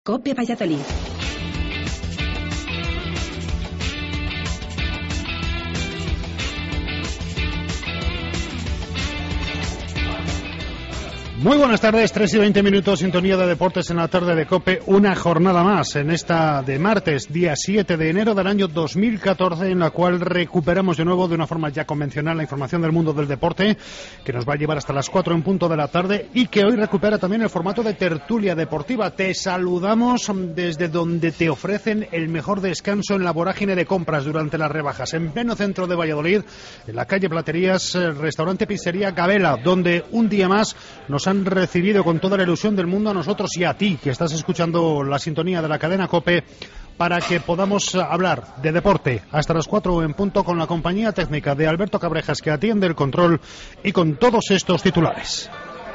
COPE Valladolid. Muy buenas tardes, 3:20, sintonía de deportes en la tarde de COPE, una jornada más en esta de martes, día 7 de enero del año 2014, en la cual recuperamos de nuevo de una forma ya convencional la información del mundo del deporte, que nos va a llevar hasta las 4 en punto de la tarde y que hoy recupera también el formato de tertulia deportiva. Te saludamos desde donde te ofrecen el mejor descanso en la vorágine de compras durante las rebajas, en pleno centro de Valladolid, en la calle Platerías, restaurante Pizzería Gabela, donde un día más nos han recibido con toda la ilusión del mundo a nosotros y a ti, que estás escuchando la sintonía de la cadena COPE, para que podamos hablar de deporte hasta las 4 en punto con la compañía técnica de Alberto Cabrejas, que atiende el control, y con todos estos titulares.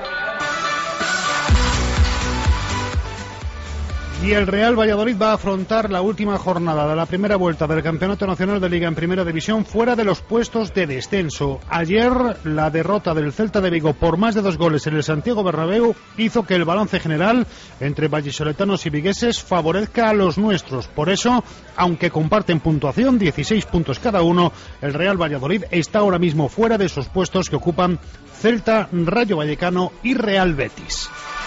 Y el Real Valladolid va a afrontar la última jornada de la primera vuelta del Campeonato Nacional de Liga en Primera División fuera de los puestos de descenso. Ayer la derrota del Celta de Vigo por más de 2 goles en el Santiago Bernabéu hizo que el balance general entre vallisoletanos y vigueses favorezca a los nuestros. Por eso, aunque comparten puntuación, 16 puntos cada uno, el Real Valladolid está ahora mismo fuera de esos puestos que ocupan Celta, Rayo Vallecano y Real Betis.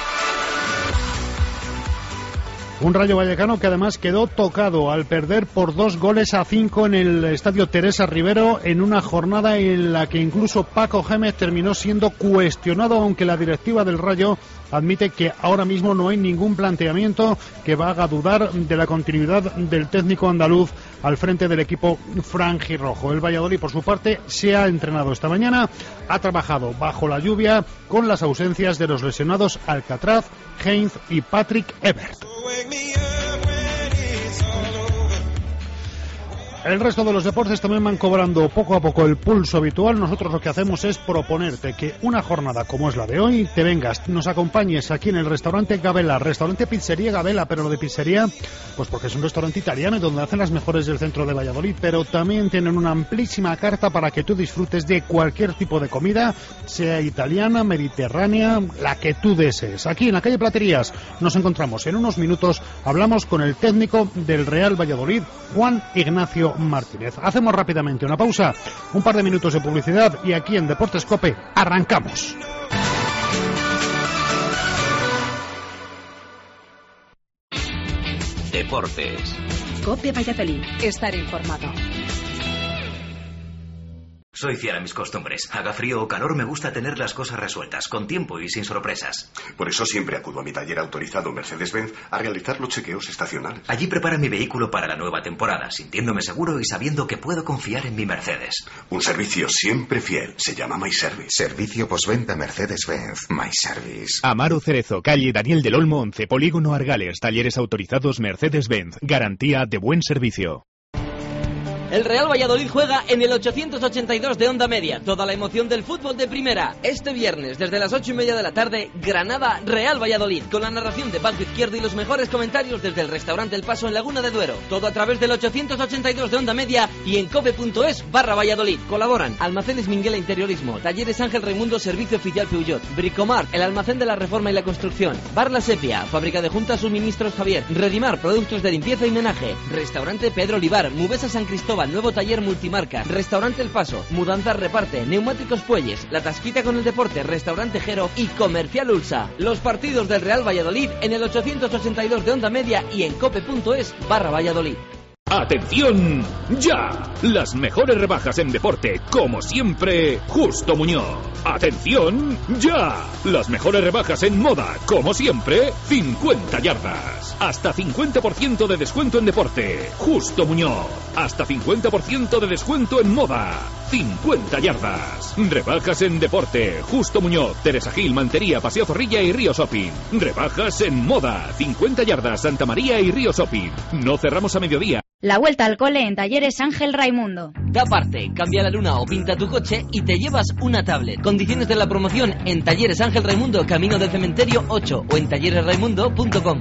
Un Rayo Vallecano que además quedó tocado al perder por 2-5 en el estadio Teresa Rivero, en una jornada en la que incluso Paco Gémez terminó siendo cuestionado, aunque la directiva del Rayo admite que ahora mismo no hay ningún planteamiento que haga dudar de la continuidad del técnico andaluz al frente del equipo franjirrojo. El Valladolid, por su parte, se ha entrenado esta mañana, ha trabajado bajo la lluvia con las ausencias de los lesionados Alcatraz, Heinz y Patrick Ebert. El resto de los deportes también van cobrando poco a poco el pulso habitual. Nosotros lo que hacemos es proponerte que una jornada como es la de hoy, te vengas, nos acompañes aquí en el restaurante Gabela, restaurante Pizzería Gabela, pero lo de pizzería, pues porque es un restaurante italiano donde hacen las mejores del centro de Valladolid, pero también tienen una amplísima carta para que tú disfrutes de cualquier tipo de comida, sea italiana, mediterránea, la que tú desees. Aquí en la calle Platerías nos encontramos. En unos minutos hablamos con el técnico del Real Valladolid, Juan Ignacio Martínez. Hacemos rápidamente una pausa, un par de minutos de publicidad y aquí en Deportes COPE arrancamos. Deportes. COPE Valladolid. Estar informado. Soy fiel a mis costumbres. Haga frío o calor, me gusta tener las cosas resueltas, con tiempo y sin sorpresas. Por eso siempre acudo a mi taller autorizado Mercedes-Benz a realizar los chequeos estacionales. Allí prepara mi vehículo para la nueva temporada, sintiéndome seguro y sabiendo que puedo confiar en mi Mercedes. Un servicio siempre fiel. Se llama MyService. Servicio postventa Mercedes-Benz. MyService. Amaro Cerezo, calle Daniel del Olmo 11, Polígono Argales. Talleres autorizados Mercedes-Benz. Garantía de buen servicio. El Real Valladolid juega en el 882 de Onda Media. Toda la emoción del fútbol de primera. Este viernes, desde las 8:30 de la tarde, Granada, Real Valladolid. Con la narración de Paco Izquierdo y los mejores comentarios desde el restaurante El Paso en Laguna de Duero. Todo a través del 882 de Onda Media y en cope.es/Valladolid. Colaboran Almacenes Minguela Interiorismo, Talleres Ángel Raimundo, Servicio Oficial Peugeot, Bricomart, el almacén de la reforma y la construcción, Bar La Sepia, Fábrica de Juntas Suministros Javier, Redimar, productos de limpieza y menaje, Restaurante Pedro Olivar, Mubesa San Cristóbal, nuevo taller multimarca, Restaurante El Paso, Mudanzas Reparte, Neumáticos Puelles, La Tasquita con el Deporte, Restaurante Jero y Comercial Ulsa. Los partidos del Real Valladolid en el 882 de Onda Media y en cope.es/Valladolid. ¡Atención! ¡Ya! Las mejores rebajas en deporte, como siempre, Justo Muñoz. ¡Atención! ¡Ya! Las mejores rebajas en moda, como siempre, 50 yardas. Hasta 50% de descuento en deporte, Justo Muñoz. Hasta 50% de descuento en moda, 50 yardas. Rebajas en deporte, Justo Muñoz, Teresa Gil, Mantería, Paseo Zorrilla y Río Shopping. Rebajas en moda, 50 yardas, Santa María y Río Shopping. No cerramos a mediodía. La vuelta al cole en Talleres Ángel Raimundo. Da parte, cambia la luna o pinta tu coche y te llevas una tablet. Condiciones de la promoción en Talleres Ángel Raimundo, Camino del Cementerio 8 o en talleresraimundo.com.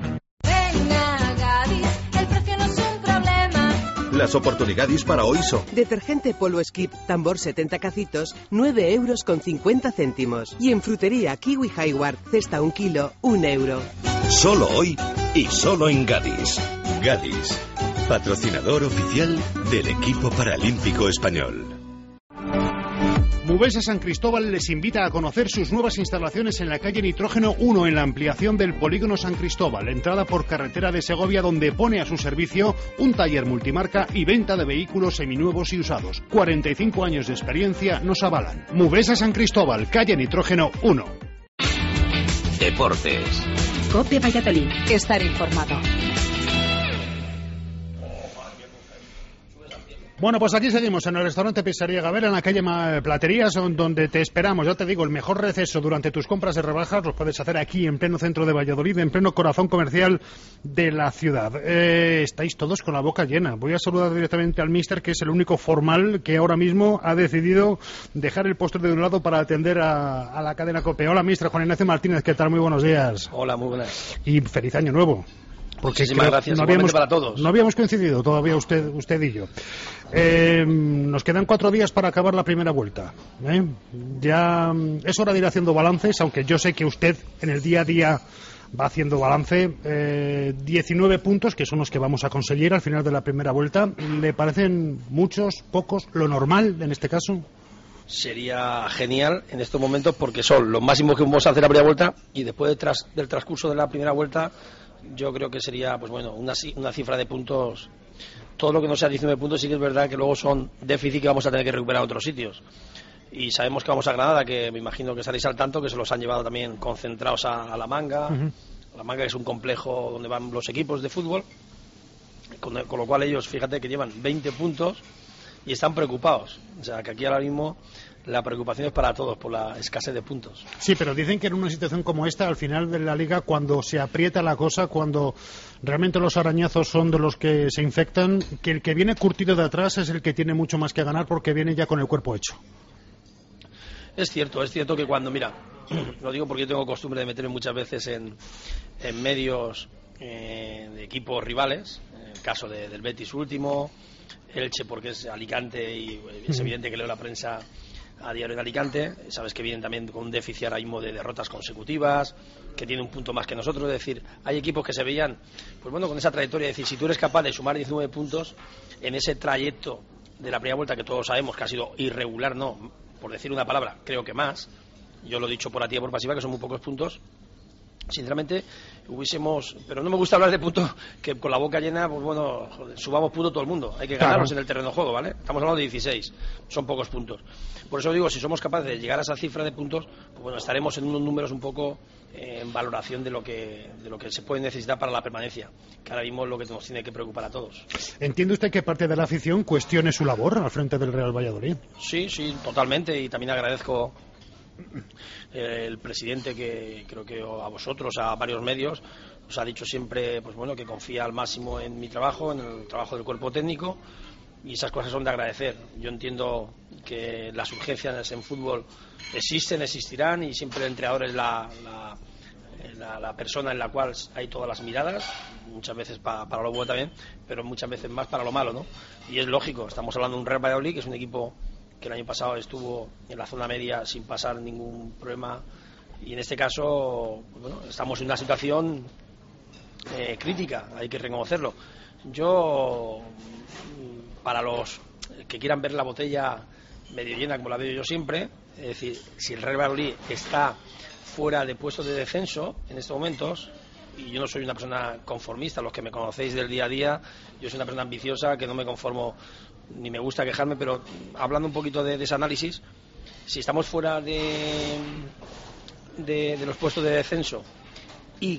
Las oportunidades para hoy son: detergente Polo Skip, tambor 70 cacitos, 9,50 €. Y en frutería Kiwi Hayward, cesta 1 kilo, 1 euro. Solo hoy, y solo en Gadis. Gadis, patrocinador oficial del equipo paralímpico español. Mubesa San Cristóbal les invita a conocer sus nuevas instalaciones en la calle Nitrógeno 1, en la ampliación del polígono San Cristóbal, entrada por carretera de Segovia, donde pone a su servicio un taller multimarca y venta de vehículos seminuevos y usados. 45 años de experiencia nos avalan. Mubesa San Cristóbal, calle Nitrógeno 1. Deportes. COPE Valladolid. Estar informado. Bueno, pues aquí seguimos en el restaurante Pizzería Gavera, en la calle Platerías, donde te esperamos. Ya te digo, el mejor receso durante tus compras de rebajas los puedes hacer aquí, en pleno centro de Valladolid, en pleno corazón comercial de la ciudad. Estáis todos con la boca llena. Voy a saludar directamente al míster, que es el único formal que ahora mismo ha decidido dejar el postre de un lado para atender a la cadena COPE. Hola, míster Juan Ignacio Martínez, ¿qué tal? Muy buenos días. Hola, muy buenas. Y feliz año nuevo. Porque muchísimas gracias, para todos. No habíamos coincidido todavía usted y yo. Nos quedan 4 días para acabar la primera vuelta. Ya es hora de ir haciendo balances, aunque yo sé que usted en el día a día va haciendo balance. 19 puntos, que son los que vamos a conseguir al final de la primera vuelta. ¿Le parecen muchos, pocos, lo normal en este caso? Sería genial en estos momentos, porque son los máximos que vamos a hacer la primera vuelta, y después del transcurso de la primera vuelta yo creo que sería, pues bueno, una cifra de puntos. Todo lo que no sea 19 puntos sí que es verdad que luego son déficit que vamos a tener que recuperar en otros sitios. Y sabemos que vamos a Granada, que me imagino que estaréis al tanto, que se los han llevado también concentrados a La Manga. La Manga, que es un complejo donde van los equipos de fútbol, con lo cual ellos, fíjate que llevan 20 puntos y están preocupados. O sea, que aquí ahora mismo la preocupación es para todos por la escasez de puntos. Sí, pero dicen que en una situación como esta, al final de la liga, cuando se aprieta la cosa, cuando realmente los arañazos son de los que se infectan, que el que viene curtido de atrás es el que tiene mucho más que ganar, porque viene ya con el cuerpo hecho. Es cierto que cuando, mira, lo digo porque yo tengo costumbre de meterme muchas veces en medios de equipos rivales, en el caso del Betis último, Elche porque es Alicante y es evidente que leo la prensa a diario en Alicante. Sabes que vienen también con un déficit ahora mismo de derrotas consecutivas, que tiene un punto más que nosotros. Es decir, hay equipos que se veían, pues bueno, con esa trayectoria. Es decir, si tú eres capaz de sumar 19 puntos en ese trayecto de la primera vuelta, que todos sabemos que ha sido irregular, no, por decir una palabra, creo que más, yo lo he dicho por activa y por pasiva, que son muy pocos puntos. Sinceramente hubiésemos, pero no me gusta hablar de puntos que con la boca llena, pues bueno, joder, subamos puntos todo el mundo, hay que ganarlos en el terreno de juego, ¿vale? Estamos hablando de 16, son pocos puntos. Por eso digo, si somos capaces de llegar a esa cifra de puntos, pues bueno, estaremos en unos números un poco en valoración de lo que se puede necesitar para la permanencia, que ahora mismo es lo que nos tiene que preocupar a todos. ¿Entiende usted que parte de la afición cuestione su labor al frente del Real Valladolid? Sí, totalmente, y también agradezco el presidente, que creo que a vosotros, a varios medios, os ha dicho siempre, pues bueno, que confía al máximo en mi trabajo, en el trabajo del cuerpo técnico, y esas cosas son de agradecer. Yo entiendo que las urgencias en fútbol existirán, y siempre el entrenador es la persona en la cual hay todas las miradas, muchas veces para lo bueno también, pero muchas veces más para lo malo, ¿no? Y es lógico, estamos hablando de un Real Valladolid, que es un equipo que el año pasado estuvo en la zona media sin pasar ningún problema, y en este caso, bueno, estamos en una situación crítica, hay que reconocerlo. Yo, para los que quieran ver la botella medio llena, como la veo yo siempre, es decir, si el Real Valladolid está fuera de puestos de descenso en estos momentos, y yo no soy una persona conformista, los que me conocéis del día a día, yo soy una persona ambiciosa, que no me conformo ni me gusta quejarme, pero hablando un poquito de ese análisis, si estamos fuera de los puestos de descenso y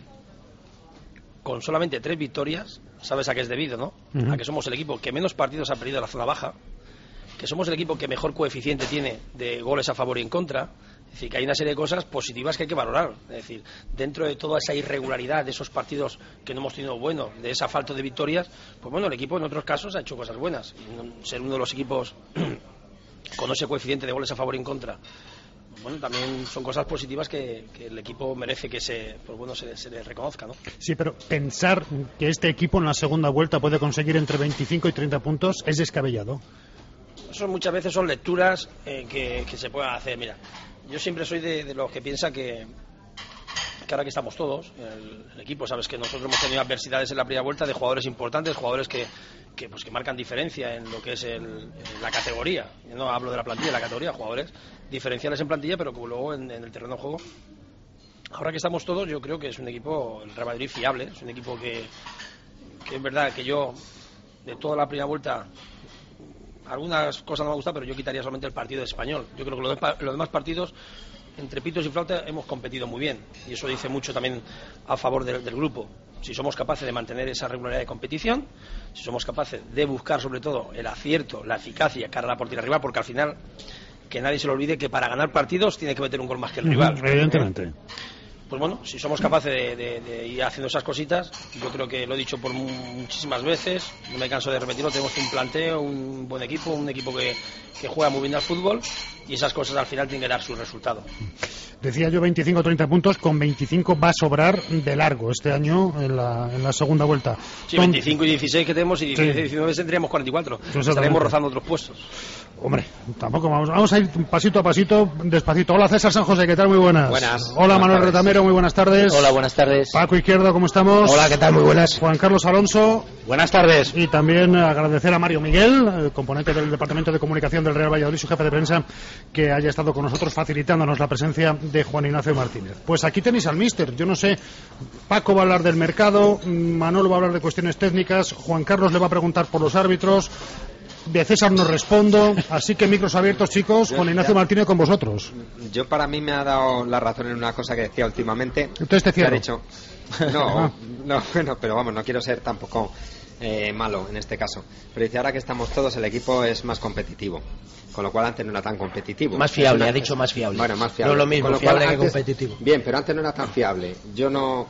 con solamente 3 victorias, sabes a qué es debido, ¿no? A que somos el equipo que menos partidos ha perdido en la zona baja, que somos el equipo que mejor coeficiente tiene de goles a favor y en contra. Es decir, que hay una serie de cosas positivas que hay que valorar. Es decir, dentro de toda esa irregularidad de esos partidos que no hemos tenido buenos, de esa falta de victorias, pues bueno, el equipo en otros casos ha hecho cosas buenas. Y ser uno de los equipos con ese coeficiente de goles a favor y en contra, bueno, también son cosas positivas que el equipo merece que se le reconozca, ¿no? Sí, pero pensar que este equipo en la segunda vuelta puede conseguir entre 25 y 30 puntos es descabellado. Eso muchas veces son lecturas que se puedan hacer. Mira, yo siempre soy de los que piensa que que ahora que estamos todos, el equipo, sabes que nosotros hemos tenido adversidades en la primera vuelta de jugadores importantes, jugadores que marcan diferencia en lo que es la categoría. Yo no hablo de la plantilla, la categoría, jugadores diferenciales en plantilla, pero que luego en el terreno de juego. Ahora que estamos todos, yo creo que es un equipo, el Real Madrid, fiable. Es un equipo que es verdad que yo, de toda la primera vuelta, algunas cosas no me han gustado, pero yo quitaría solamente el partido de Español. Yo creo que los demás partidos, entre pitos y flauta, hemos competido muy bien. Y eso dice mucho también a favor del grupo. Si somos capaces de mantener esa regularidad de competición, si somos capaces de buscar sobre todo el acierto, la eficacia cara a la portería rival, porque al final, que nadie se lo olvide que para ganar partidos tiene que meter un gol más que el rival. Evidentemente. Pues bueno, si somos capaces de ir haciendo esas cositas, yo creo que lo he dicho por muchísimas veces, no me canso de repetirlo, tenemos un planteo, un buen equipo, un equipo que juega muy bien al fútbol, y esas cosas al final tienen que dar su resultado. Decía yo 25 o 30 puntos, con 25 va a sobrar de largo este año en la segunda vuelta. Sí, 25 y 16 que tenemos, y 16 y 19 tendríamos 44, estaremos rozando otros puestos. Hombre, tampoco vamos a ir pasito a pasito, despacito. Hola César San José, ¿qué tal? Muy buenas. Buenas. Hola Manuel Retamero, muy buenas tardes. Hola, buenas tardes. Paco Izquierdo, ¿cómo estamos? Hola, ¿qué tal? Muy buenas. Juan Carlos Alonso. Buenas tardes. Y también agradecer a Mario Miguel, el componente del Departamento de Comunicación del Real Valladolid, su jefe de prensa, que haya estado con nosotros facilitándonos la presencia de Juan Ignacio Martínez. Pues aquí tenéis al míster. Yo no sé, Paco va a hablar del mercado, Manolo va a hablar de cuestiones técnicas, Juan Carlos le va a preguntar por los árbitros, de César no respondo, así que micros abiertos, chicos. Juan Ignacio Martínez con vosotros. Yo, para mí, me ha dado la razón en una cosa que decía últimamente. Entonces te cierro. No, bueno, pero vamos, no quiero ser tampoco malo en este caso. Pero dice, ahora que estamos todos, el equipo es más competitivo. Con lo cual antes no era tan competitivo. Más fiable, ha dicho más fiable. Bueno, más fiable. No lo mismo, fiable que competitivo. Bien, pero antes no era tan fiable. Yo no...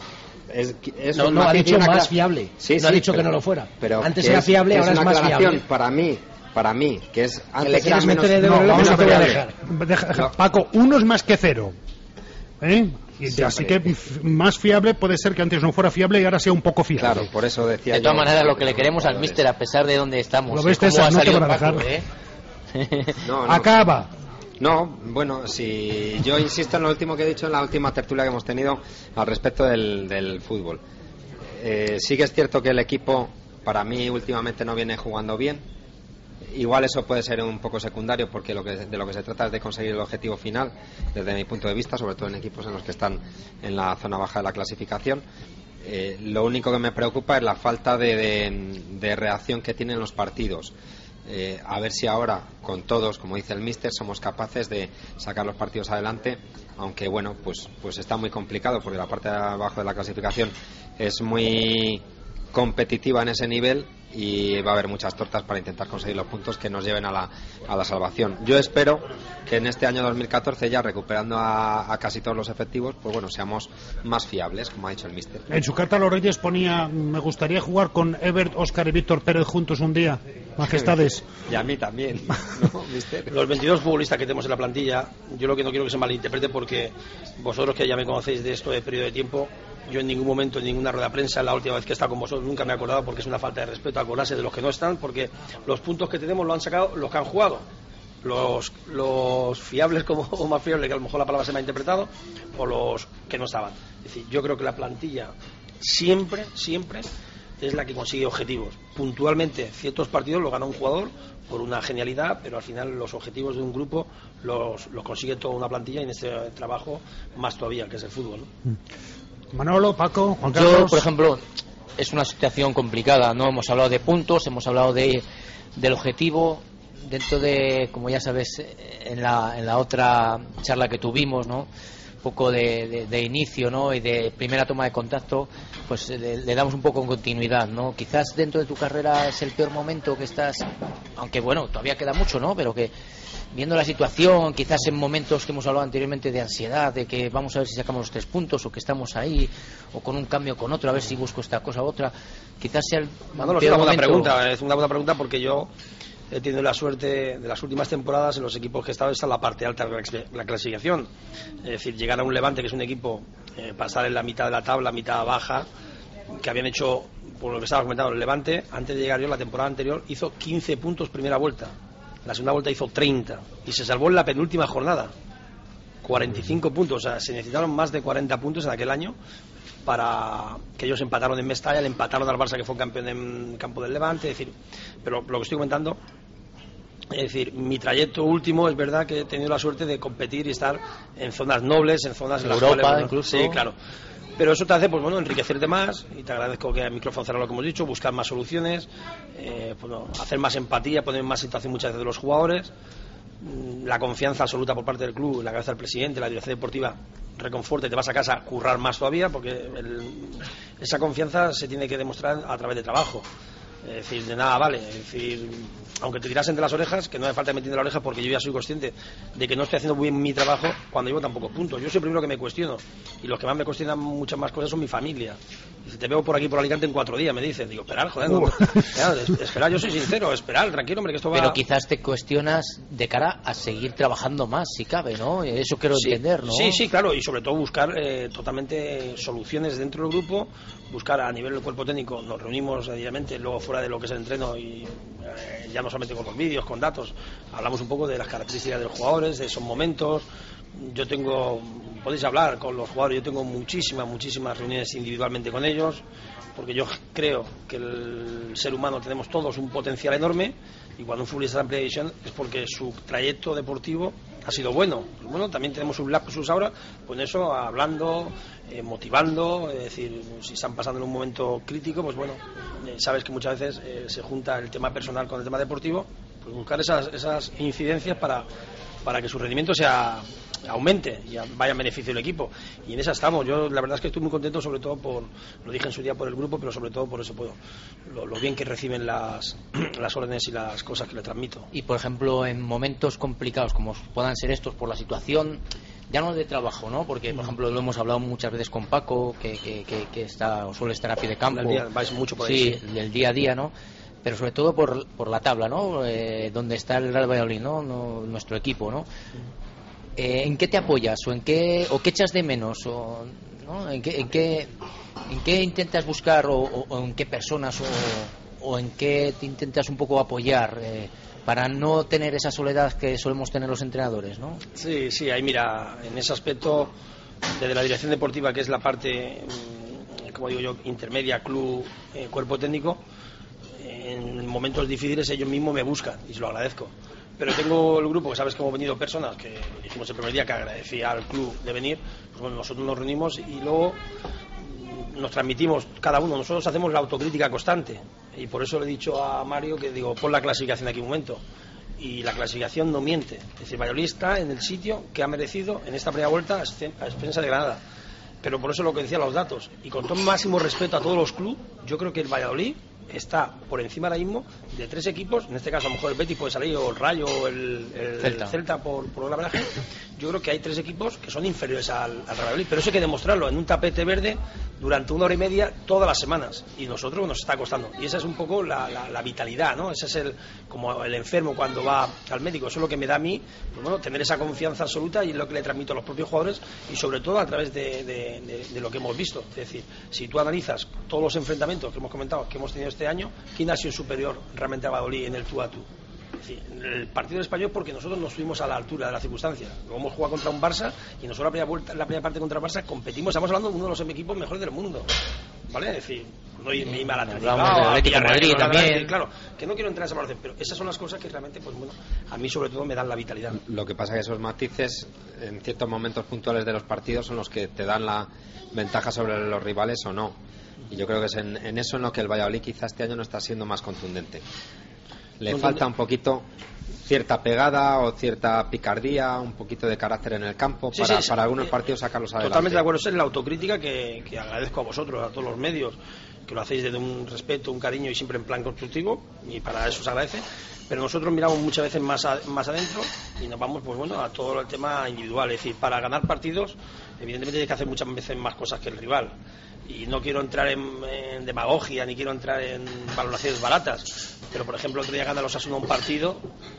No ha dicho más fiable. Sí, no ha dicho pero, que no lo fuera. Pero antes era fiable, ahora es más fiable. Para mí, que es antes que era menos. Vamos a dejar. Paco, uno es más que cero. Así que más fiable puede ser que antes no fuera fiable y ahora sea un poco fiable. Claro, por eso decía. De todas maneras, lo que le queremos al míster, a pesar de dónde estamos. Lo ves, César, no te van a dejar. No. Acaba. No, bueno, si yo insisto en lo último que he dicho en la última tertulia que hemos tenido al respecto del fútbol. Sí que es cierto que el equipo, para mí, últimamente no viene jugando bien. Igual eso puede ser un poco secundario, porque de lo que se trata es de conseguir el objetivo final, desde mi punto de vista, sobre todo en equipos en los que están en la zona baja de la clasificación. Lo único que me preocupa es la falta de reacción que tienen los partidos. A ver si ahora, con todos, como dice el míster, somos capaces de sacar los partidos adelante, aunque bueno, pues está muy complicado, porque la parte de abajo de la clasificación es muy competitiva en ese nivel y va a haber muchas tortas para intentar conseguir los puntos que nos lleven a la salvación. Yo espero que en este año 2014, ya recuperando a casi todos los efectivos, pues bueno, seamos más fiables, como ha dicho el míster. En su carta a los Reyes ponía: me gustaría jugar con Ebert, Óscar y Víctor Pérez juntos un día, majestades. Y a mí también, ¿no, míster? Los 22 futbolistas que tenemos en la plantilla, yo lo que no quiero que se malinterprete, porque vosotros que ya me conocéis de esto de periodo de tiempo, yo en ningún momento, en ninguna rueda de prensa, la última vez que he estado con vosotros, nunca me he acordado, porque es una falta de respeto acordarse de los que no están, porque los puntos que tenemos lo han sacado los que han jugado. Los fiables, o más fiables, que a lo mejor la palabra se me ha interpretado, o los que no estaban. Es decir, yo creo que la plantilla siempre es la que consigue objetivos. Puntualmente, ciertos partidos los gana un jugador por una genialidad, pero al final los objetivos de un grupo los consigue toda una plantilla, y en este trabajo más todavía, que es el fútbol, ¿no? Manolo, Paco, Juan Carlos. Yo, por ejemplo, es una situación complicada, ¿no? Hemos hablado de puntos, hemos hablado del objetivo. Dentro de, como ya sabes, en la otra charla que tuvimos, ¿no? Un poco de inicio, ¿no? Y de primera toma de contacto, pues le damos un poco de continuidad, ¿no? Quizás dentro de tu carrera es el peor momento que estás, aunque bueno, todavía queda mucho, ¿no? Pero que viendo la situación, quizás en momentos que hemos hablado anteriormente de ansiedad, de que vamos a ver si sacamos los 3 puntos, o que estamos ahí, o con un cambio con otro, a ver si busco esta cosa u otra, quizás sea el Manolo, es una buena pregunta, porque yo he tenido la suerte de las últimas temporadas en los equipos que he estado, está en la parte alta de la clasificación. Es decir, llegar a un Levante, que es un equipo, pasar en la mitad de la tabla, mitad baja, que habían hecho, por lo que estaba comentando, el Levante, antes de llegar yo, la temporada anterior, hizo 15 puntos primera vuelta. La segunda vuelta hizo 30 y se salvó en la penúltima jornada. 45 puntos, o sea, se necesitaron más de 40 puntos en aquel año para que ellos empataron en Mestalla, le empataron al Barça, que fue campeón en campo del Levante. Es decir, pero lo que estoy comentando, es decir, mi trayecto último, es verdad que he tenido la suerte de competir y estar en zonas nobles, en zonas en las Europa, cuales, incluso. Sí, claro. Pero eso te hace, pues bueno, enriquecerte más, y te agradezco que al micrófono cerrado lo que hemos dicho, buscar más soluciones, hacer más empatía, poner en más situación muchas veces de los jugadores, la confianza absoluta por parte del club, la cabeza del presidente, la dirección deportiva, reconforte, te vas a casa a currar más todavía, porque esa confianza se tiene que demostrar a través de trabajo. Es decir, de nada vale, es decir, aunque te tirasen de las orejas, que no hace falta metiendo la oreja, porque yo ya soy consciente de que no estoy haciendo bien mi trabajo cuando llevo tan pocos puntos. Yo soy el primero que me cuestiono, y los que más me cuestionan muchas más cosas son mi familia. Y si te veo por aquí por Alicante en 4 días, me dicen, digo, esperar, joder, esperar, yo soy sincero, esperar, tranquilo, hombre, que esto va... Pero quizás te cuestionas de cara a seguir trabajando más, si cabe, ¿no? Eso quiero entender, ¿no? Sí, claro, y sobre todo buscar totalmente soluciones dentro del grupo, buscar a nivel del cuerpo técnico, nos reunimos diariamente, luego fuera de lo que es el entreno, y ya no solamente con los vídeos, con datos, hablamos un poco de las características de los jugadores, de esos momentos. Yo podéis hablar con los jugadores, yo tengo muchísimas reuniones individualmente con ellos, porque yo creo que el ser humano tenemos todos un potencial enorme, y cuando un futbolista está en Primera División es porque su trayecto deportivo ha sido bueno. Pues bueno, también tenemos un lapsus ahora, pues eso, hablando, motivando, es decir, si están pasando en un momento crítico, pues bueno, sabes que muchas veces se junta el tema personal con el tema deportivo, pues buscar esas incidencias para que su rendimiento aumente y vaya en beneficio del equipo, y en esa estamos. Yo la verdad es que estoy muy contento, sobre todo lo dije en su día, por el grupo, pero sobre todo por eso, lo bien que reciben las órdenes y las cosas que le transmito. Y por ejemplo, en momentos complicados como puedan ser estos, por la situación ya no de trabajo, ¿no? Porque por ejemplo lo hemos hablado muchas veces con Paco, que está o suele estar a pie de campo, vais mucho por ahí, sí, el día a día, ¿no? Pero sobre todo por la tabla, ¿no? Donde está el Real Valladolid, ¿no? Nuestro equipo, ¿no? ¿En qué te apoyas o qué echas de menos, ¿no? ¿En qué intentas buscar o en qué personas o en qué te intentas un poco apoyar para no tener esa soledad que solemos tener los entrenadores, ¿no? Sí, ahí mira, en ese aspecto, desde la dirección deportiva, que es la parte, como digo yo, intermedia, club, cuerpo técnico, en momentos difíciles ellos mismos me buscan y se lo agradezco. Pero tengo el grupo, que sabes que hemos venido personas, que dijimos el primer día que agradecía al club de venir, pues bueno, nosotros nos reunimos y luego nos transmitimos cada uno, nosotros hacemos la autocrítica constante, y por eso le he dicho a Mario que digo, pon la clasificación aquí un momento, y la clasificación no miente, es decir, Valladolid está en el sitio que ha merecido en esta primera vuelta a expensas de Granada, pero por eso lo que decía los datos, y con todo el máximo respeto a todos los clubes, yo creo que el Valladolid está por encima ahora mismo de 3 equipos, en este caso a lo mejor el Betis puede salir, o el Rayo, o el Celta por el average. Yo creo que hay 3 equipos que son inferiores al Real Valladolid, pero eso hay que demostrarlo en un tapete verde durante 1 hora y media todas las semanas, y nosotros nos está costando, y esa es un poco la vitalidad, ¿no? Ese es como el enfermo cuando va al médico, eso es lo que me da a mí, pues bueno, tener esa confianza absoluta, y es lo que le transmito a los propios jugadores, y sobre todo a través de lo que hemos visto. Es decir, si tú analizas todos los enfrentamientos que hemos comentado, que hemos tenido este año, ¿quién ha sido superior realmente a Valladolid en el tú a tú? Es decir, el partido español, porque nosotros nos fuimos a la altura de las circunstancias. Luego hemos jugado contra un Barça, y nosotros la primera parte contra el Barça competimos, estamos hablando de uno de los equipos mejores del mundo, ¿vale? Es decir, no irme a la Atlético Madrid también, claro, que no quiero entrar en esa valoración, pero esas son las cosas que realmente, pues bueno, a mí sobre todo me dan la vitalidad. Lo que pasa es que esos matices en ciertos momentos puntuales de los partidos son los que te dan la ventaja sobre los rivales o no, y yo creo que es en eso en lo que el Valladolid quizás este año no está siendo más contundente. Le falta un poquito cierta pegada o cierta picardía, un poquito de carácter en el campo, para algunos partidos sacarlos adelante. Totalmente de acuerdo, esa es la autocrítica que agradezco a vosotros, a todos los medios, que lo hacéis desde un respeto, un cariño y siempre en plan constructivo, y para eso se agradece. Pero nosotros miramos muchas veces más adentro y nos vamos, pues bueno, a todo el tema individual. Es decir, para ganar partidos, evidentemente hay que hacer muchas veces más cosas que el rival. Y no quiero entrar en demagogia, ni quiero entrar en valoraciones baratas, pero por ejemplo el otro día gana los Osasuna un partido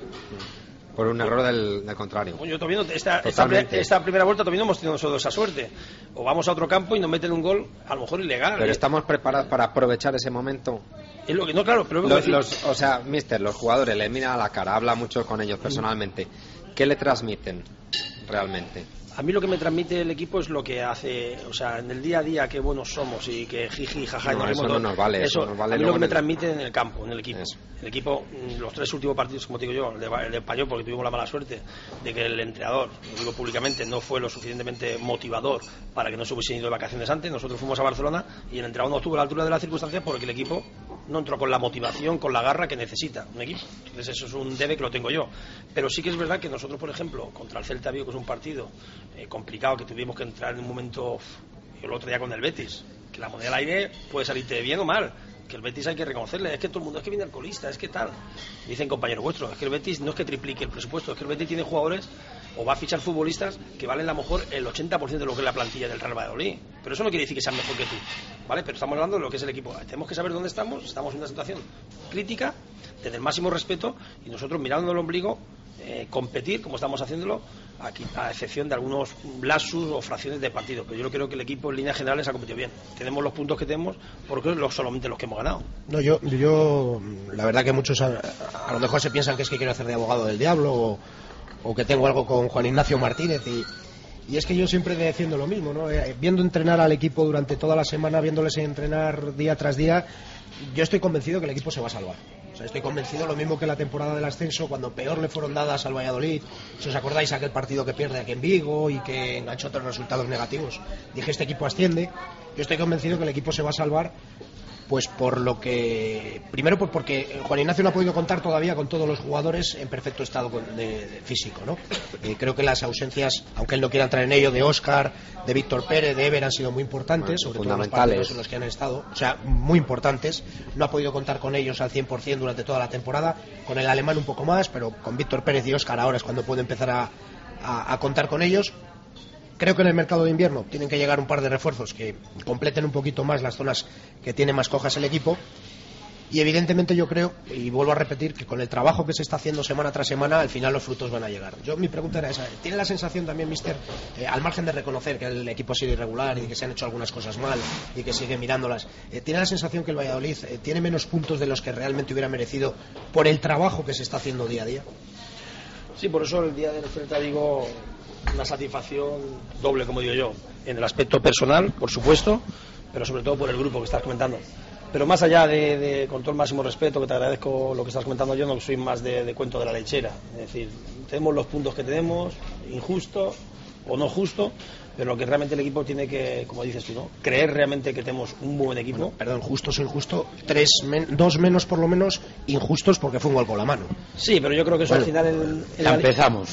por un error del contrario. Bueno, yo todavía esta primera vuelta todavía no hemos tenido nosotros esa suerte, o vamos a otro campo y nos meten un gol a lo mejor ilegal, pero estamos preparados para aprovechar ese momento. Es lo que no, claro, pero o sea, mister, los jugadores le miran a la cara, habla mucho con ellos personalmente. ¿Qué le transmiten realmente? A mí lo que me transmite el equipo es lo que hace, o sea, en el día a día qué buenos somos y que jiji, jaja, no, eso no nos vale. Eso nos vale a mí lo que me transmite en el campo, en el equipo. Eso. El equipo, los 3 últimos partidos, como te digo yo, el de Español, porque tuvimos la mala suerte de que el entrenador, lo digo públicamente, no fue lo suficientemente motivador para que no se hubiesen ido de vacaciones antes. Nosotros fuimos a Barcelona y el entrenador no estuvo a la altura de las circunstancias porque el equipo no entró con la motivación, con la garra que necesita un equipo. Entonces eso es un debe que lo tengo yo. Pero sí que es verdad que nosotros, por ejemplo, contra el Celta Vigo, que es un partido complicado, que tuvimos que entrar en un momento, el otro día con el Betis, que la moneda al aire puede salirte bien o mal, que el Betis hay que reconocerle, es que todo el mundo, es que viene alcoholista, es que tal, dicen compañeros vuestros, es que el Betis no es que triplique el presupuesto, es que el Betis tiene jugadores o va a fichar futbolistas que valen a lo mejor el 80% de lo que es la plantilla del Real Valladolid, pero eso no quiere decir que sean mejor que tú, ¿vale? Pero estamos hablando de lo que es el equipo, tenemos que saber dónde estamos en una situación crítica, tener el máximo respeto y nosotros mirando el ombligo competir como estamos haciéndolo aquí, a excepción de algunos lapsus o fracciones de partido, pero yo creo que el equipo en líneas generales ha competido bien. Tenemos los puntos que tenemos porque es solamente los que hemos ganado. No, yo la verdad que muchos a lo mejor se piensan que es que quiero hacer de abogado del diablo o que tengo algo con Juan Ignacio Martínez y es que yo siempre defiendo lo mismo, ¿no? Viendo entrenar al equipo durante toda la semana, viéndoles entrenar día tras día, yo estoy convencido que el equipo se va a salvar. O sea, estoy convencido, lo mismo que la temporada del ascenso, cuando peor le fueron dadas al Valladolid. Si os acordáis, aquel partido que pierde aquí en Vigo y que enganchó otros resultados negativos. Dije, este equipo asciende. Yo estoy convencido que el equipo se va a salvar, pues por lo que... Primero, pues porque Juan Ignacio no ha podido contar todavía con todos los jugadores en perfecto estado de físico, ¿no? Creo que las ausencias, aunque él no quiera entrar en ello, de Óscar, de Víctor Pérez, de Ever, han sido muy importantes, sobre todo los partidos en los que han estado, o sea, muy importantes. No ha podido contar con ellos al 100% durante toda la temporada, con el alemán un poco más, pero con Víctor Pérez y Óscar ahora es cuando puede empezar a contar con ellos. Creo que en el mercado de invierno tienen que llegar un par de refuerzos que completen un poquito más las zonas que tiene más cojas el equipo. Y evidentemente yo creo, y vuelvo a repetir, que con el trabajo que se está haciendo semana tras semana, al final los frutos van a llegar. Mi pregunta era esa. ¿Tiene la sensación también, mister, al margen de reconocer que el equipo ha sido irregular y que se han hecho algunas cosas mal y que sigue mirándolas, ¿tiene la sensación que el Valladolid tiene menos puntos de los que realmente hubiera merecido por el trabajo que se está haciendo día a día? Sí, por eso el día del Celta digo... una satisfacción doble, como digo yo, en el aspecto personal, por supuesto, pero sobre todo por el grupo que estás comentando. Pero más allá de con todo el máximo respeto, que te agradezco lo que estás comentando, yo no soy más de cuento de la lechera. Es decir, tenemos los puntos que tenemos, injusto o no justo, pero lo que realmente el equipo tiene que, como dices tú, ¿no? Creer realmente que tenemos un buen equipo. Bueno, perdón, justos o injusto, 2 menos por lo menos injustos porque fue un gol con la mano. Sí, pero yo creo que eso al final... ya empezamos.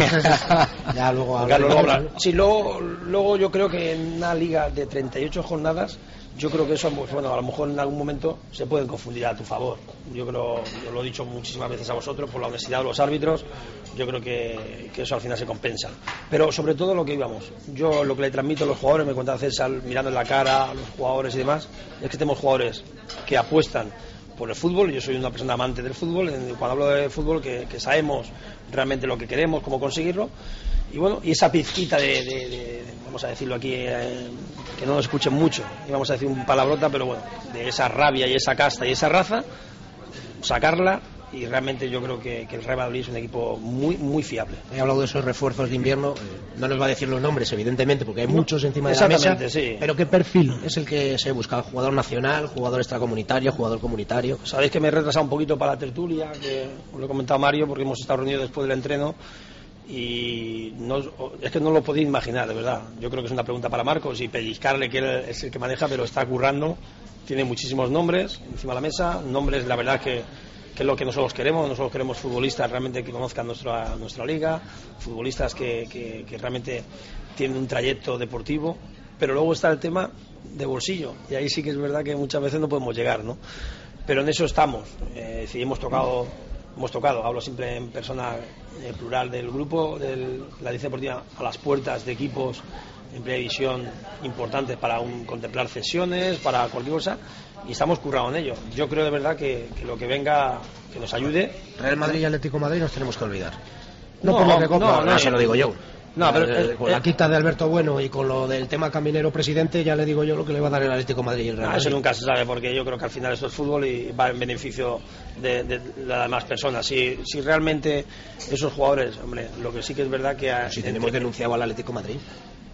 Ya luego sí, luego yo creo que en una liga de 38 jornadas, yo creo que eso, bueno, a lo mejor en algún momento se pueden confundir a tu favor. Yo lo he dicho muchísimas veces a vosotros, por la honestidad de los árbitros, yo creo que eso al final se compensa. Pero sobre todo lo que íbamos, yo lo que le transmito a los jugadores, me contaba César, mirando en la cara a los jugadores y demás, es que tenemos jugadores que apuestan por el fútbol. Yo soy una persona amante del fútbol, cuando hablo de fútbol que sabemos realmente lo que queremos, cómo conseguirlo, y bueno, y esa pizquita de vamos a decirlo aquí, que no nos escuchen mucho, y vamos a decir un palabrota, pero bueno, de esa rabia y esa casta y esa raza, sacarla. Y realmente yo creo que el Real Valladolid es un equipo muy muy fiable. He hablado de esos refuerzos de invierno, no nos va a decir los nombres evidentemente porque hay muchos encima de la mesa, sí. Pero ¿qué perfil es el que se busca? ¿Jugador nacional, jugador extracomunitario, jugador comunitario? Sabéis que me he retrasado un poquito para la tertulia, que os lo he comentado a Mario, porque hemos estado reunidos después del entreno y es que no lo podéis imaginar, de verdad. Yo creo que es una pregunta para Marcos y pellizcarle, que él es el que maneja, pero está currando, tiene muchísimos nombres encima de la mesa, nombres la verdad que es lo que nosotros queremos futbolistas realmente que conozcan nuestra liga, futbolistas que realmente tienen un trayecto deportivo, pero luego está el tema de bolsillo, y ahí sí que es verdad que muchas veces no podemos llegar, ¿no? Pero en eso estamos, si hemos tocado, hablo siempre en persona plural del grupo, de la Dirección Deportiva, a las puertas de equipos en primera división importantes para contemplar cesiones, para cualquier cosa, y estamos currados en ello. Yo creo de verdad que lo que venga, que nos ayude. Real Madrid y Atlético de Madrid nos tenemos que olvidar. No por lo que compra, no, se lo digo yo. No, pero con la quita de Alberto Bueno y con lo del tema Caminero presidente, ya le digo yo lo que le va a dar el Atlético de Madrid y el Real Madrid. Eso nunca se sabe, porque yo creo que al final esto es fútbol y va en beneficio de las demás personas. Si realmente esos jugadores, hombre, lo que sí que es verdad que... Si tenemos denunciado al Atlético de Madrid.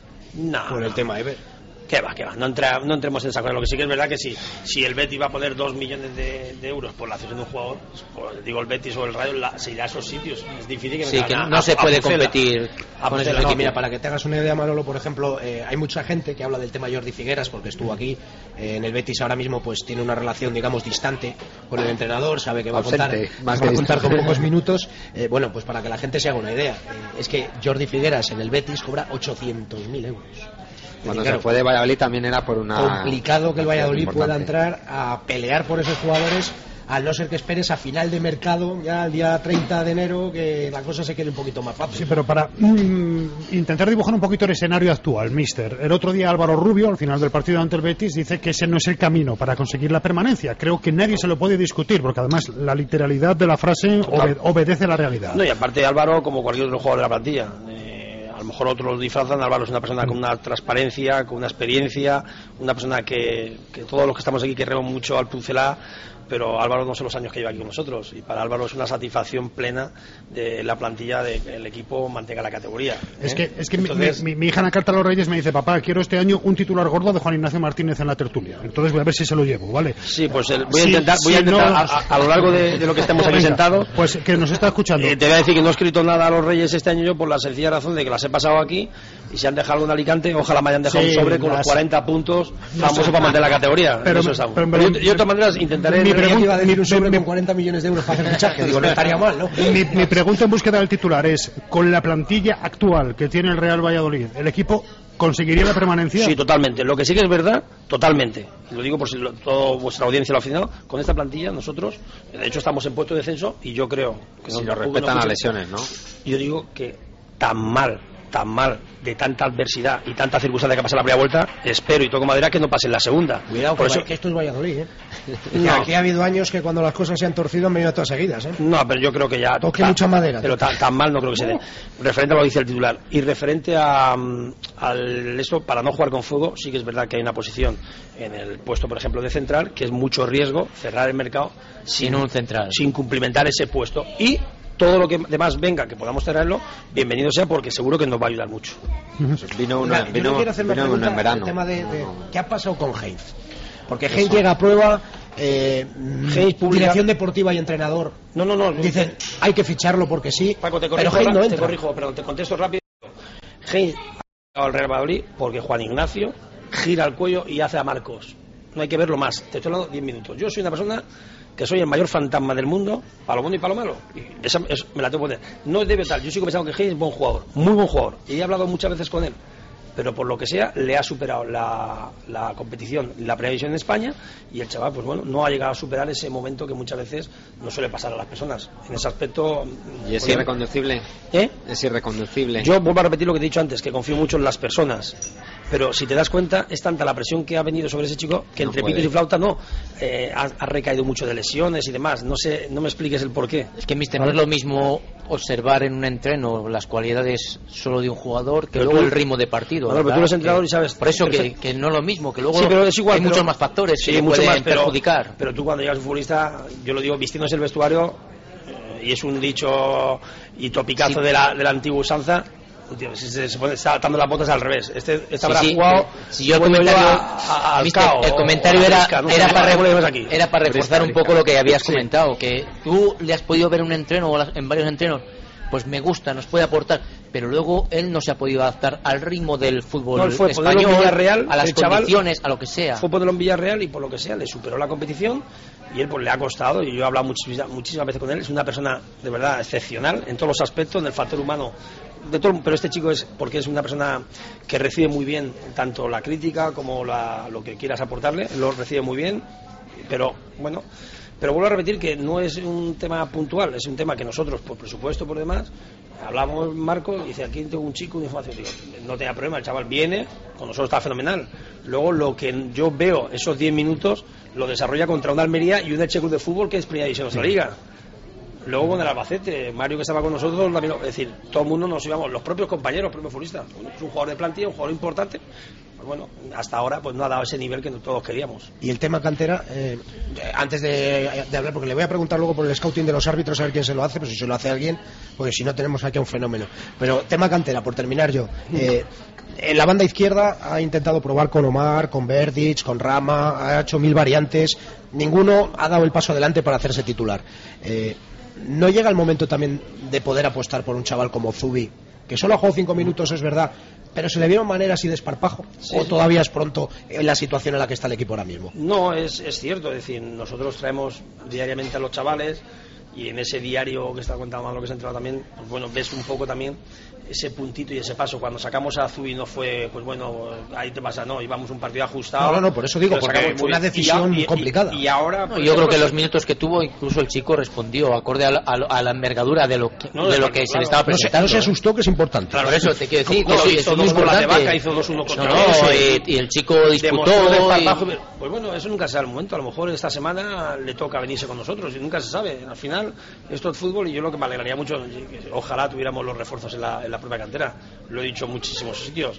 No. Por el tema Ever. ¿Qué va? No entremos en esa cosa. Lo que sí que es verdad que si el Betis va a poner 2 millones de euros por la cesión de un jugador, pues, digo el Betis o el Rayo, se irá a esos sitios. Es difícil que no se puede competir con eso. No, mira, para que te hagas una idea, Manolo, por ejemplo, hay mucha gente que habla del tema Jordi Figueras, porque estuvo aquí en el Betis ahora mismo, pues tiene una relación, digamos, distante con el entrenador, sabe que va a contar con pocos minutos. Bueno, pues para que la gente se haga una idea, es que Jordi Figueras en el Betis cobra 800.000 euros. Cuando se fue de Valladolid también era por una... Complicado que el Valladolid pueda entrar a pelear por esos jugadores, al no ser que esperes a final de mercado, ya el día 30 de enero, que la cosa se quede un poquito más fácil. Sí, pero para intentar dibujar un poquito el escenario actual, mister. El otro día Álvaro Rubio, al final del partido ante el Betis, dice que ese no es el camino para conseguir la permanencia. Creo que nadie se lo puede discutir, porque además la literalidad de la frase obedece a la realidad. No, y aparte Álvaro, como cualquier otro jugador de la plantilla... A lo mejor otros lo disfrazan. Álvaro es una persona con una transparencia, con una experiencia, una persona que todos los que estamos aquí queremos mucho al Pucelá, pero Álvaro no son los años que lleva aquí con nosotros, y para Álvaro es una satisfacción plena de la plantilla de que el equipo mantenga la categoría. Es que entonces, mi hija en la carta a los Reyes me dice: papá, quiero este año un titular gordo de Juan Ignacio Martínez en la tertulia. Entonces voy a ver si se lo llevo, ¿vale? Sí, pues voy a intentar a lo largo de lo que estemos aquí sentados. Pues que nos está escuchando. Te voy a decir que no he escrito nada a los Reyes este año yo por la sencilla razón de que las he pasado aquí, y si han dejado algo en Alicante, ojalá me hayan dejado un sobre con los 40 puntos famosos para mantener la categoría. Pero yo de todas maneras intentaré... Un sobre con 40 millones de euros para hacer fichaje, digo, no estaría mal, ¿no? Mi pregunta en búsqueda del titular es: con la plantilla actual que tiene el Real Valladolid, ¿el equipo conseguiría la permanencia? Sí, totalmente. Lo que sí que es verdad, totalmente. Y lo digo por si toda vuestra audiencia lo ha afinado. Con esta plantilla nosotros, de hecho, estamos en puesto de descenso, y yo creo que si nos respetan las lesiones, ¿no? Yo digo que tan mal, de tanta adversidad y tanta circunstancia que pasa en la primera vuelta, espero y toco madera que no pase en la segunda. Cuidado, por eso que esto es Valladolid, ¿eh? No. Aquí ha habido años que cuando las cosas se han torcido han venido todas seguidas, ¿eh? No, pero yo creo que ya... Toque mucha madera. Pero tan mal no creo que se dé. Referente a lo que dice el titular. Y referente a esto, para no jugar con fuego, sí que es verdad que hay una posición en el puesto, por ejemplo, de central, que es mucho riesgo cerrar el mercado sin un central, sin cumplimentar ese puesto. Y todo lo que demás venga, que podamos traerlo, bienvenido sea, porque seguro que nos va a ayudar mucho. Vino en verano. El tema de ¿qué ha pasado con Heinz? Porque Heinz llega a prueba, dirección deportiva y entrenador. No. Dicen, hay que ficharlo porque sí. Paco, te corrijo, pero te contesto rápido. Heinz ha al Real Valladolid porque Juan Ignacio gira el cuello y hace a Marcos. No hay que verlo más. Te estoy hablando 10 minutos. Yo soy una persona que soy el mayor fantasma del mundo, para lo bueno y para lo malo. Y me la tengo que poner. No debe tal. Yo sigo pensando que Heinz es buen jugador, muy buen jugador. Y he hablado muchas veces con él. Pero por lo que sea, le ha superado la competición, la previsión en España, y el chaval, pues bueno, no ha llegado a superar ese momento que muchas veces no suele pasar a las personas. En ese aspecto... ¿Y es irreconducible? Es irreconducible. Yo vuelvo a repetir lo que he dicho antes, que confío mucho en las personas. Pero si te das cuenta, es tanta la presión que ha venido sobre ese chico que entre pitos y flauta ha recaído mucho de lesiones y demás. No sé, no me expliques el porqué. Es que, mister, no es lo mismo observar en un entreno las cualidades solo de un jugador que luego el ritmo de partido. Pero tú eres entrenador y sabes. Por eso que no es lo mismo, que luego sí, pero es igual, hay muchos más factores que mucho pueden perjudicar. Pero tú cuando llegas a un futbolista, yo lo digo, vistiéndose el vestuario, y es un dicho y topicazo de la antigua usanza. Tío, se está atando las botas al revés. Habrá jugado. Si yo el comentario era para reforzar un poco lo que habías comentado, que tú le has podido ver en un entreno o en varios entrenos, pues me gusta, nos puede aportar, pero luego él no se ha podido adaptar al ritmo del fútbol español, a las condiciones, a lo que sea. Fue ponerlo en Villarreal y por lo que sea le superó la competición, y él pues le ha costado, y yo he hablado muchísimas veces con él. Es una persona de verdad excepcional en todos los aspectos, en el factor humano de todo, pero este chico es porque es una persona que recibe muy bien tanto la crítica como lo que quieras aportarle, lo recibe muy bien, pero bueno. Pero vuelvo a repetir que no es un tema puntual, es un tema que nosotros, por presupuesto, por demás, hablamos, Marco, y dice, aquí tengo un chico de información, digo, no tenga problema, el chaval viene, con nosotros está fenomenal. Luego lo que yo veo, esos 10 minutos, lo desarrolla contra una Almería y un Elche Club de Fútbol que es primera división de la liga. Luego con el Albacete, Mario que estaba con nosotros, también, es decir, todo el mundo nos íbamos, los propios compañeros, los propios futbolistas. Es un jugador de plantilla, un jugador importante. Pues bueno, hasta ahora pues no ha dado ese nivel que todos queríamos. Y el tema cantera, antes de hablar, porque le voy a preguntar luego por el scouting de los árbitros a ver quién se lo hace, pues si se lo hace alguien, porque si no tenemos aquí un fenómeno. Pero tema cantera, por terminar yo. En la banda izquierda ha intentado probar con Omar, con Verdic, con Rama, ha hecho 1000 variantes, ninguno ha dado el paso adelante para hacerse titular. ¿No llega el momento también de poder apostar por un chaval como Zubi, que solo ha jugado 5 minutos, es verdad, pero se le vieron maneras y desparpajo? Sí, ¿o todavía es pronto en la situación en la que está el equipo ahora mismo? No, es cierto, es decir, nosotros traemos diariamente a los chavales y en ese diario que está contando más lo que se ha entrado también, pues bueno, ves un poco también ese puntito y ese paso. Cuando sacamos a Zubi no fue, pues bueno, ahí te pasa, no, íbamos un partido ajustado. No, por eso digo, porque fue una decisión complicada. Y ahora, no, yo creo que los minutos que tuvo, incluso el chico respondió acorde a la envergadura de lo que se le estaba presentando. No se asustó, que es importante. Claro, por eso te quiero decir que hizo 2 con la de Vaca, hizo 2-1 contra y el chico disputó. Pues bueno, eso nunca se da el momento. A lo mejor esta semana le toca venirse con nosotros y nunca se sabe. Al final, esto es fútbol y yo lo que me alegraría mucho, ojalá tuviéramos los refuerzos en la propia cantera. Lo he dicho en muchísimos sitios.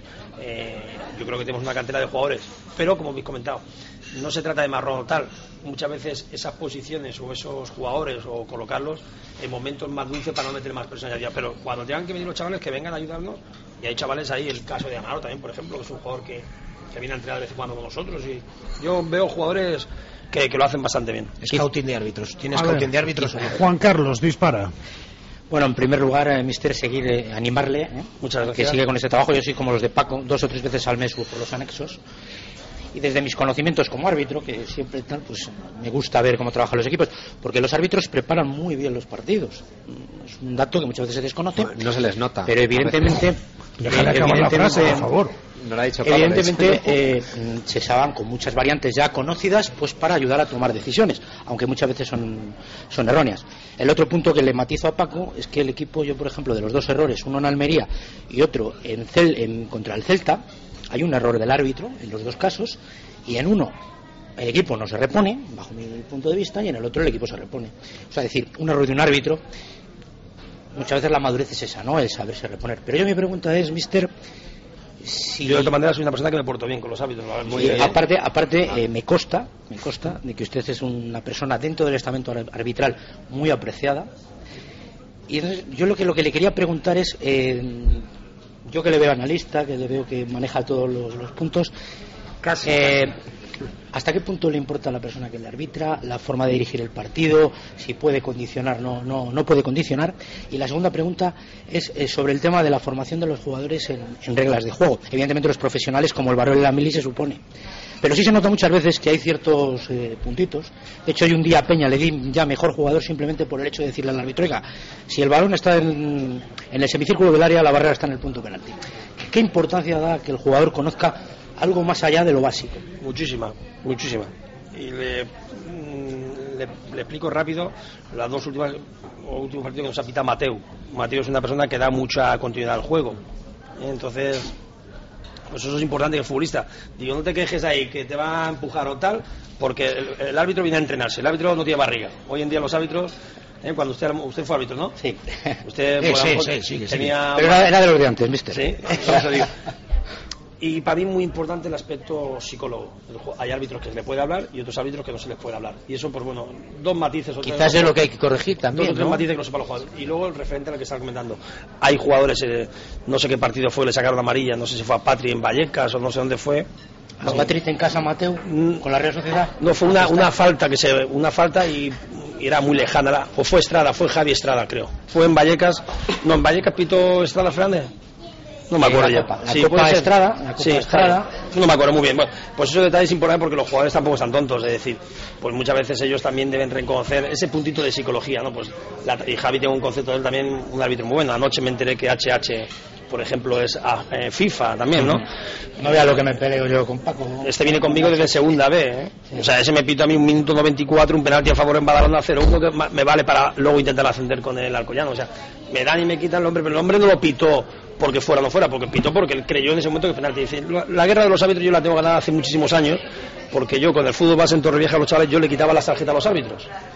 Yo creo que tenemos una cantera de jugadores, pero como habéis comentado, no se trata de marrón o tal. Muchas veces esas posiciones o esos jugadores o colocarlos en momentos más dulces para no meter más presión allá. Pero cuando tengan que venir los chavales, que vengan a ayudarnos. Y hay chavales ahí, el caso de Amaro también, por ejemplo, que es un jugador que viene a entrenar de vez en cuando con nosotros. Y yo veo jugadores que lo hacen bastante bien. Scouting de árbitros. ¿Tienes scouting de árbitros? Juan Carlos, dispara. Bueno, en primer lugar, mister, seguir, animarle, muchas gracias, que siga con este trabajo. Yo soy como los de Paco, 2 o 3 veces al mes por los anexos. Y desde mis conocimientos como árbitro, que siempre tal, pues me gusta ver cómo trabajan los equipos, porque los árbitros preparan muy bien los partidos. Es un dato que muchas veces se desconoce. No se les nota. Pero evidentemente, déjale acabar la frase, por favor. No lo ha dicho Pablo, evidentemente se saben con muchas variantes ya conocidas, pues para ayudar a tomar decisiones, aunque muchas veces son erróneas. El otro punto que le matizo a Paco es que el equipo, yo por ejemplo, de los 2 errores, uno en Almería y otro contra el Celta, hay un error del árbitro en los 2 casos, y en uno el equipo no se repone, bajo mi punto de vista, y en el otro el equipo se repone. O sea, decir, un error de un árbitro, muchas veces la madurez es esa, ¿no? El saberse reponer. Pero yo mi pregunta es, mister, si... Yo de otra manera soy una persona que me porto bien con los árbitros. Muy bien. Aparte me consta de que usted es una persona dentro del estamento arbitral muy apreciada. Y entonces yo lo que le quería preguntar es, yo que le veo analista, que le veo que maneja todos los puntos, casi. ¿Hasta qué punto le importa a la persona que le arbitra, la forma de dirigir el partido, si puede condicionar, no puede condicionar? Y la segunda pregunta es sobre el tema de la formación de los jugadores en reglas de juego. Evidentemente los profesionales, como el Barón y la Mili, se supone. Pero sí se nota muchas veces que hay ciertos puntitos. De hecho, hoy un día a Peña le di ya mejor jugador simplemente por el hecho de decirle al árbitro: oiga, si el balón está en el semicírculo del área, la barrera está en el punto penalti. ¿Qué importancia da que el jugador conozca algo más allá de lo básico? Muchísima. Y le explico rápido las 2 últimos partidos que nos ha pitado Mateu. Mateu es una persona que da mucha continuidad al juego. Entonces, pues eso es importante que el futbolista. Digo, no te quejes ahí que te va a empujar o tal, porque el árbitro viene a entrenarse. El árbitro no tiene barriga. Hoy en día los árbitros... cuando usted fue árbitro, ¿no? Sí. Usted sí. Tenía... Pero era de los de antes, mister. Sí, por eso digo. Y para mí muy importante el aspecto psicólogo. Hay árbitros que se les puede hablar y otros árbitros que no se les puede hablar. Y eso, pues bueno, 2 matices. Quizás es lo que hay que corregir también, 2 o 3 matices que no sepan los jugadores. Y luego el referente al que estaba comentando. Hay jugadores, no sé qué partido fue, le sacaron amarilla, no sé si fue a Patri en Vallecas o no sé dónde fue. ¿A Patri en casa, Mateu, con la Real Sociedad? No, fue una falta y era muy lejana. O fue Estrada, fue Javi Estrada, creo. Fue en Vallecas. No, en Vallecas pitó Estrada Fernández. No me acuerdo ya. La Copa Estrada. No me acuerdo muy bien. Bueno, pues esos detalles es importante porque los jugadores tampoco están tontos. Es decir, pues muchas veces ellos también deben reconocer ese puntito de psicología, ¿no? Pues y Javi tiene un concepto de él también, un árbitro muy bueno. Anoche me enteré que HH, por ejemplo, es FIFA también, ¿no? No vea lo que me peleo yo con Paco, ¿no? Este viene conmigo desde segunda B, ¿eh? Sí. O sea, ese me pito a mí 1 minuto 94, un penalti a favor en Badalona 0-1 que me vale para luego intentar ascender con el Alcoyano. O sea, me dan y me quitan el hombre, pero el hombre no lo pitó porque fuera o no fuera, porque pitó porque él creyó en ese momento que el penalti. Dice, la guerra de los árbitros yo la tengo ganada hace muchísimos años, porque yo con el fútbol base en Torrevieja a los chavales yo le quitaba las tarjetas a los árbitros.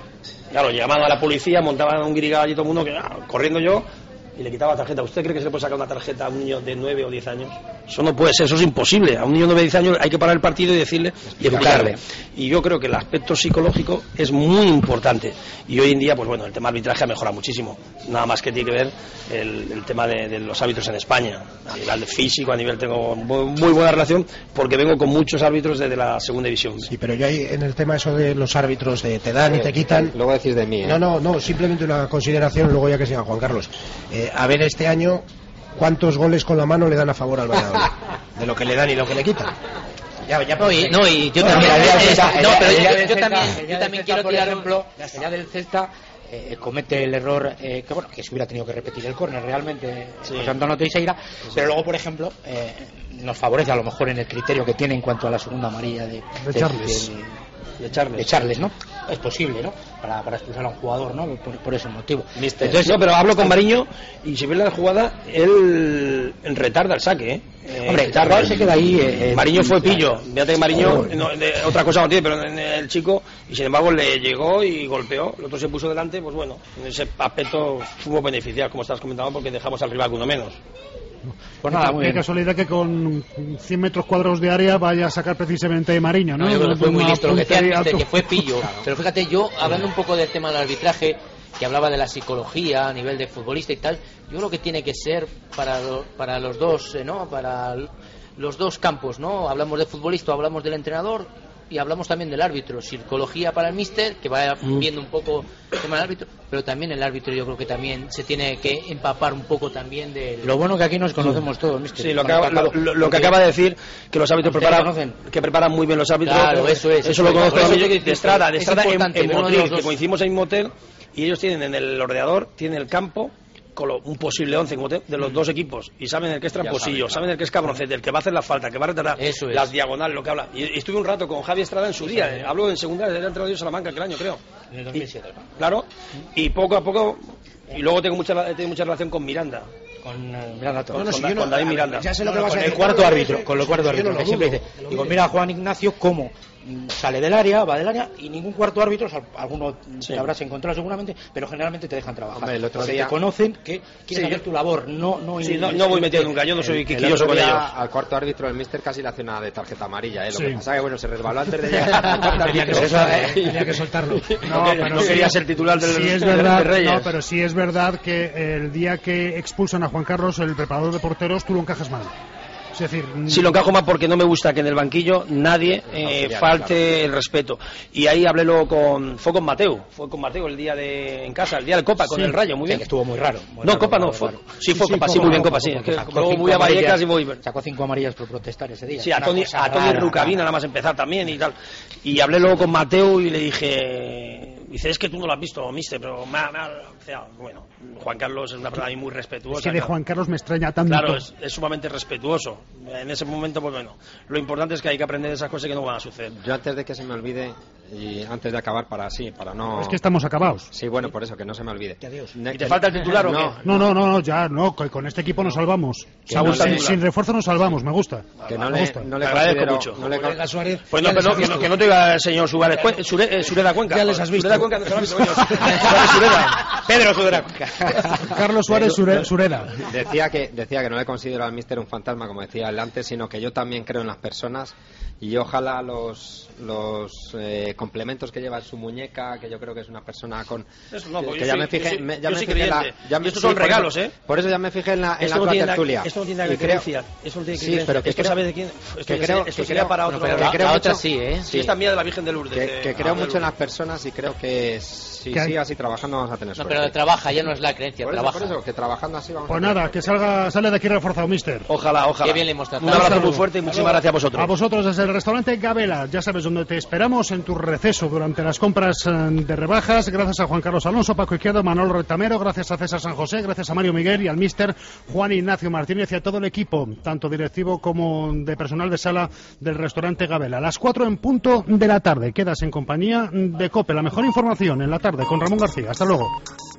Claro, llamaban a la policía, montaban un guirigall y todo el mundo, corriendo yo, y le quitaba la tarjeta. ¿Usted cree que se le puede sacar una tarjeta a un niño de 9 o 10 años? Eso no puede ser, eso es imposible. A un niño de 9 o 10 años hay que parar el partido y decirle y explicarle. Y yo creo que el aspecto psicológico es muy importante. Y hoy en día, pues bueno, el tema de arbitraje ha mejorado muchísimo. Nada más que tiene que ver el tema de los árbitros en España. A nivel físico, a nivel tengo muy buena relación, porque vengo con muchos árbitros desde la segunda división. Sí, pero yo ahí en el tema eso de los árbitros te dan y te quitan. Luego decís de mí. No, simplemente una consideración, luego ya que siga Juan Carlos. A ver este año cuántos goles con la mano le dan a favor al Valladolid, de lo que le dan y lo que le quitan. Y yo también quiero tirar ejemplo. La señal del Celta comete el error que se hubiera tenido que repetir el córner realmente José Antonio Teixeira, pero luego por ejemplo nos favorece a lo mejor en el criterio que tiene en cuanto a la segunda amarilla de Charles, ¿no? Es posible, ¿no? Para expulsar a un jugador, ¿no? Por ese motivo. Entonces, no, pero hablo con Mariño y si ve la jugada, él retarda el saque, Hombre, se queda ahí. Mariño fue pillo. Fíjate que Mariño, otra cosa no tiene, pero el chico, y sin embargo le llegó y golpeó. El otro se puso delante, pues bueno, en ese aspecto fuimos beneficiados, como estás comentando, porque dejamos al rival con uno menos. Pues nada, qué casualidad que con 100 metros cuadrados de área vaya a sacar precisamente Mariño, ¿no? Yo creo que fue muy listo, lo que decía que fue pillo. Pero fíjate, yo hablando un poco del tema del arbitraje, que hablaba de la psicología a nivel de futbolista y tal, yo creo que tiene que ser para los dos, ¿no? Para los dos campos, ¿no? Hablamos de futbolista, hablamos del entrenador y hablamos también del árbitro. Psicología para el míster, que vaya viendo un poco el tema del árbitro, pero también el árbitro yo creo que también se tiene que empapar un poco también de... Lo bueno que aquí nos conocemos todos, míster. Sí, lo que acaba de decir, que los árbitros preparan muy bien los árbitros. Claro, eso es. Eso lo conozco también de Estrada en Motril, que coincidimos en Motel, y ellos tienen en el ordenador, tienen el campo con un posible 11 de los dos equipos, y saben el que es tramposillo, saben el que es cabroncete, el que va a hacer la falta, el que va a retratar las diagonales, lo que habla. Y estuve un rato con Javi Estrada en su día, hablo en segunda, era entrenador de Salamanca aquel año, creo. En el 2007, ¿no? Claro, y poco a poco, y luego tengo mucha relación con Miranda. Con Miranda con David Miranda. Ya sé lo que vas a decir. Con el cuarto árbitro, que siempre dice, digo, mira Juan Ignacio cómo sale del área, va del área, y ningún cuarto árbitro, alguno te habrás encontrado seguramente, pero generalmente te dejan trabajar. Hombre, el otro día te conocen que quieren hacer tu labor, no voy metido nunca, yo no soy quisquilloso con ellos. Al cuarto árbitro el míster casi le hace una de tarjeta amarilla, lo que pasa que bueno, se resbaló antes de llegar al cuarto árbitro. Tenía que soltarlo. No quería ser titular del Reyes. No, pero sí es verdad que el día que expulsan a Juan Carlos, el preparador de porteros, tú lo encajas mal. Es decir, sí, lo encajo más porque no me gusta que en el banquillo nadie falte el respeto. Y ahí fue con Mateo el día en casa, el día de Copa con el Rayo, muy bien. Que estuvo muy raro. Copa no, fue. Sí, fue Copa, sí, muy bien Copa, sí. Luego muy a Vallecas y muy... Sacó 5 amarillas por protestar ese día. Sí, a Tony Rucabina nada más empezar también y tal. Y hablé luego con Mateo y le dije... Dice, es que tú no lo has visto, mister, pero bueno, Juan Carlos es una persona muy respetuosa. Es que de Juan Carlos me extraña tanto. Claro, es sumamente respetuoso. En ese momento, pues bueno, lo importante es que hay que aprender de esas cosas que no van a suceder. Yo antes de que se me olvide, y antes de acabar para no... Es que estamos acabados. Sí, bueno, por eso, que no se me olvide. ¿Y te falta el titular o qué? No, ya, con este equipo nos salvamos. Sin refuerzo nos salvamos, me gusta. Que no le agradezco mucho. Pues no, que no te diga el señor Sureda Cuenca. Ya les has visto. Cuenca, Pedro Sureda Cuenca. Carlos Suárez Sureda. Decía que no le considero al míster un fantasma, como decía él antes, sino que yo también creo en las personas y ojalá los complementos que lleva en su muñeca, que yo creo que es una persona con... Eso no, que ya me fijé... Y estos son regalos, ¿eh? Por eso ya me fijé en la tertulia. Esto no tiene nada que creencia. Eso no tiene que pero que sabe de quién... Esto sería para otro... La otra sí, ¿eh? Sí, esta mía de la Virgen de Lourdes. Que creo mucho en las personas y creo que si sigue así trabajando vamos a tener suerte. No, pero trabaja, ya no es la creencia, trabaja. Por eso, que trabajando así vamos a tener suerte. Pues nada, que sale de aquí reforzado, mister. Ojalá. Qué bien le hemos tratado. Un abrazo muy fuerte y muchísimas gracias a vosotros. A vosotros desde el restaurante Gabela, ya sabes dónde te esperamos en tu receso durante las compras de rebajas. Gracias a Juan Carlos Alonso, Paco Izquierdo, Manolo Retamero, gracias a César San José, gracias a Mario Miguel y al míster Juan Ignacio Martínez y a todo el equipo, tanto directivo como de personal de sala del restaurante Gabela. A las 4 en punto de la tarde quedas en compañía de COPE, la mejor información en la tarde con Ramón García. Hasta luego.